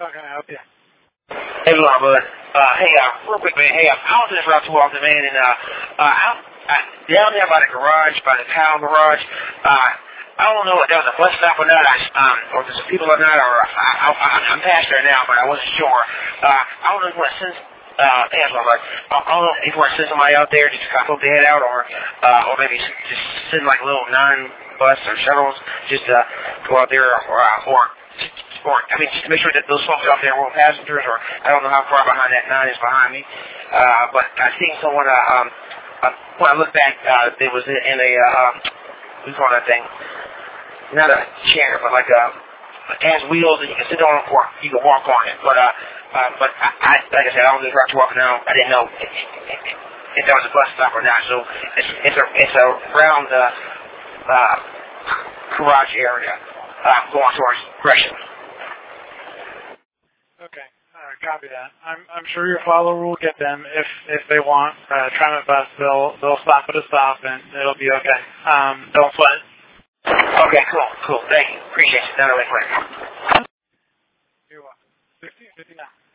How can I help you? Hey, bud. Hey, real quick, man. Hey, I was in this route too often, man, and down there by the garage, by the town garage, I don't know if there was a bus stop or not, or if there's some people or not, or I'm past there now, but I wasn't sure. I don't know if you want to send, Angela, but I don't know if you want to send somebody out there just to kind of poke their head out, or maybe just send like little non-bus or shuttles just to go out there, or I mean, just to make sure that those folks out there were passengers, or I don't know how far behind that 9 is behind me. But I seen someone, when I looked back, there was in a, what do you call that thing? Not a chair, but like it has wheels that you can sit on, or you can walk on it. But I like I said, I don't just rock walking around. I didn't know if there was a bus stop or not. So it's around the garage area, going towards Gresham. Okay, copy that. I'm sure your follower will get them if they want. Tramit bus, they'll stop at a stop and it'll be okay. Don't sweat. Okay, cool. Thank you. Appreciate it. That'll wait for it. You're welcome. 16:59.